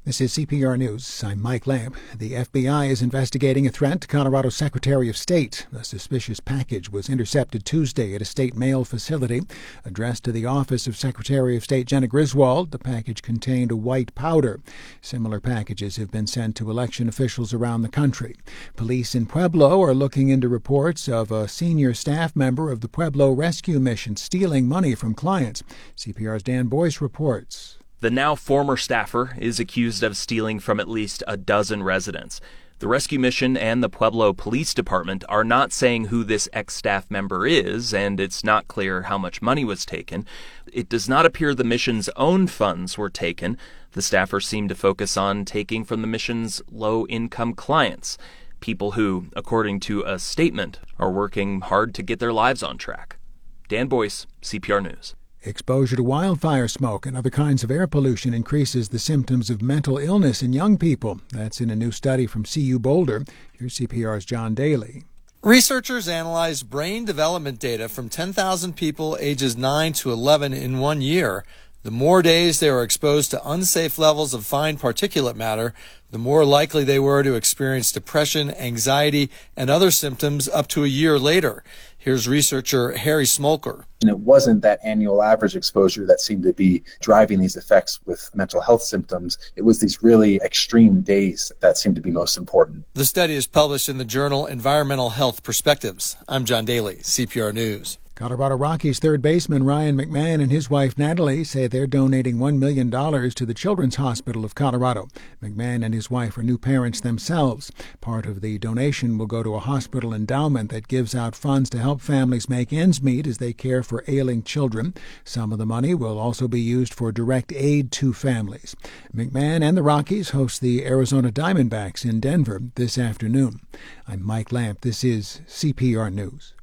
This is CPR News. I'm Mike Lamp. The FBI is investigating a threat to Colorado Secretary of State. A suspicious package was intercepted Tuesday at a state mail facility. Addressed to the office of Secretary of State Jena Griswold, the package contained a white powder. Similar packages have been sent to election officials around the country. Police in Pueblo are looking into reports of a senior staff member of the Pueblo Rescue Mission stealing money from clients. CPR's Dan Boyce reports. The now former staffer is accused of stealing from at least a dozen residents. The rescue mission and the Pueblo Police Department are not saying who this ex-staff member is, and it's not clear how much money was taken. It does not appear the mission's own funds were taken. The staffers seem to focus on taking from the mission's low-income clients, people who, according to a statement, are working hard to get their lives on track. Dan Boyce, CPR News. Exposure to wildfire smoke and other kinds of air pollution increases the symptoms of mental illness in young people. That's in a new study from CU Boulder. Here's CPR's John Daly. Researchers analyzed brain development data from 10,000 people ages 9 to 11 in 1 year. The more days they were exposed to unsafe levels of fine particulate matter, the more likely they were to experience depression, anxiety, and other symptoms up to a year later. Here's researcher Harry Smolker. And it wasn't that annual average exposure that seemed to be driving these effects with mental health symptoms. It was these really extreme days that seemed to be most important. The study is published in the journal Environmental Health Perspectives. I'm John Daly, CPR News. Colorado Rockies third baseman Ryan McMahon and his wife Natalie say they're donating $1 million to the Children's Hospital of Colorado. McMahon and his wife are new parents themselves. Part of the donation will go to a hospital endowment that gives out funds to help families make ends meet as they care for ailing children. Some of the money will also be used for direct aid to families. McMahon and the Rockies host the Arizona Diamondbacks in Denver this afternoon. I'm Mike Lamp. This is CPR News.